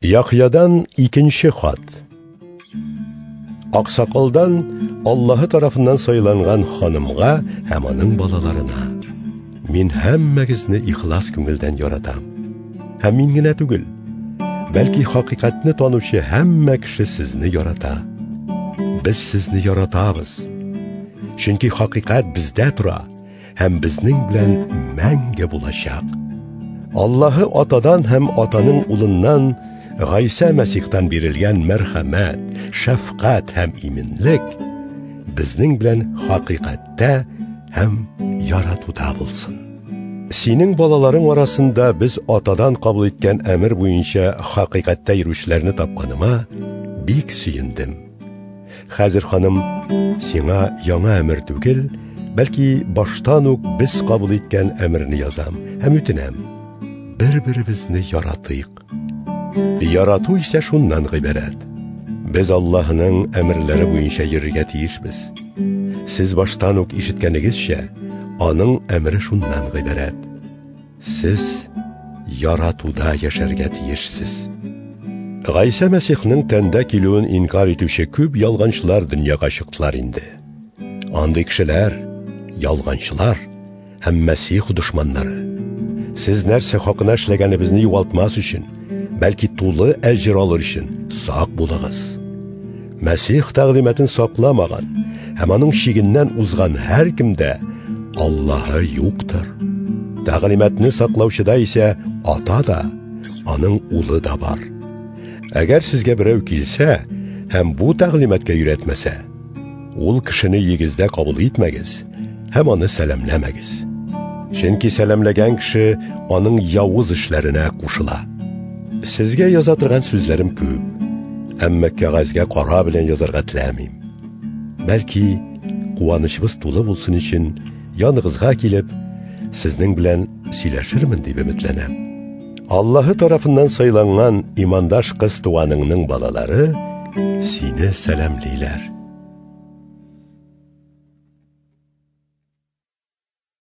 Яхьядан ikinci хат. Аксакалдан Аллаһы тарафыннан сайланган ханымга һәм аның балаларына: Мин һәммәгезне ихлас күңелдән яратам. Һәм мин генә түгел, бәлки хакыйкатьне танучы һәммә кеше сезне ярата. Без сезне яратабыз. Чөнки хакыйкать бездә тора һәм безнең белән мәңге булачак. Аллаһы атадан һәм атаның улыннан Гайса Мәсихтан бирелгән мәрхәмәт, шәфкать һәм иминлек безнең белән хакыйкатьтә һәм яратуда булсын. Синең балаларың арасында без атадан кабул иткән әмер буенча хакыйкатьтә йөрүчеләрне тапканыма бик сөендем. Хәзер ханым, сиңа яңа әмер түгел, бәлки баштан ук без кабул иткән әмерне язам һәм үтенәм: бер-беребезне яратыйк. Ярату исә шуннан гыйбарәт. Без Аллаһның әмерләре буенча йөрергә тиешбез. Сез баштан ук ишеткәнегезчә, аның әмере шуннан гыйбарәт. Сез яратуда яшәргә тиешсез. Гайса Мәсихның тәндә килүен инкар итүче күп ялганчылар дөньяга чыктылар инде. Андый кешеләр ялганчылар һәм Мәсих душманнары. Сез нәрсә хакына эшләгәнебезне югалтмас өчен, бәлки тулы әҗр алыр өчен сак булыгыз. Мәсих тәгълиматын сакламаган һәм аның шигеннән узган һәр кемдә Аллаһы юктыр. Тәгълиматны саклаучыда исә ата да, аның улы да бар. Әгәр сезгә берәү килсә һәм бу тәгълиматка өйрәтмәсә, ул кешене йигездә кабул итмәгез һәм аны сәламләмәгез. Чөнки сәламләгән кеше аның явыз эшләренә кушыла. Сезгә яза торган сүзләрем күп, әмма кәгазьгә кара белән язарга теләмим. Бәлки, куанычыбыз тулы булсын өчен яныгызга килеп, сезнең белән сөйләшермен дип өметләнәм. Аллаһы тарафыннан сайланган имандаш кыз туганыңның балалары сине сәламлиләр.